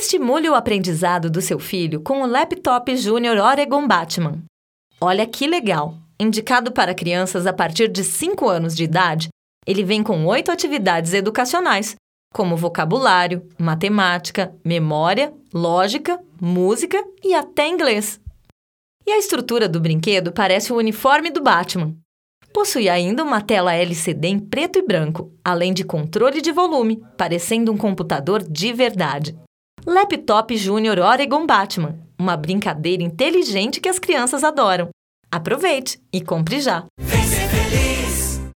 Estimule o aprendizado do seu filho com o Laptop Júnior Oregon Batman. Olha que legal! Indicado para crianças a partir de 5 anos de idade, ele vem com 8 atividades educacionais, como vocabulário, matemática, memória, lógica, música e até inglês. E a estrutura do brinquedo parece o uniforme do Batman. Possui ainda uma tela LCD em preto e branco, além de controle de volume, parecendo um computador de verdade. Laptop Júnior Oregon Batman, uma brincadeira inteligente que as crianças adoram. Aproveite e compre já!